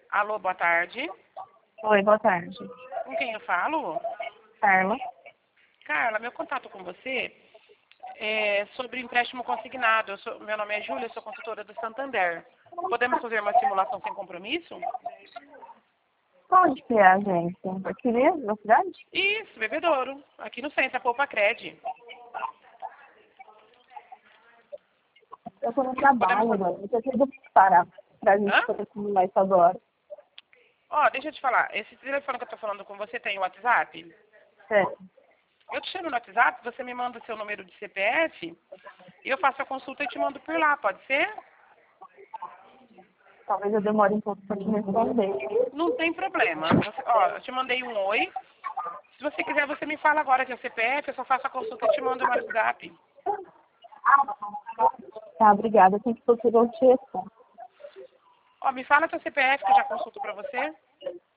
Alô, boa tarde. Oi, boa tarde. Com quem eu falo? Carla. Carla, meu contato com você é sobre empréstimo consignado. Meu nome é Júlia, eu sou consultora do Santander. Podemos fazer uma simulação sem compromisso? Onde que é a agência? Aqui mesmo, na cidade? Isso, Bebedouro. Aqui no centro, a Poupa Cred. Eu tô no trabalho Podemos... agora. Eu preciso parar pra gente Hã? poder simular isso agora. Ó, deixa eu te falar. Esse telefone que eu tô falando com você tem o WhatsApp? Certo. Eu te chamo no WhatsApp, você me manda o seu número de CPF e eu faço a consulta e te mando por lá, pode ser? Talvez eu demore um pouco pra te responder. Não tem problema. Eu te mandei um oi. Se você quiser, você me fala agora que é o CPF, eu só faço a consulta e te mando no WhatsApp. Tá, obrigada. Assim que possível eu te respondo. Ó, me fala teu CPF que eu já consulto pra você.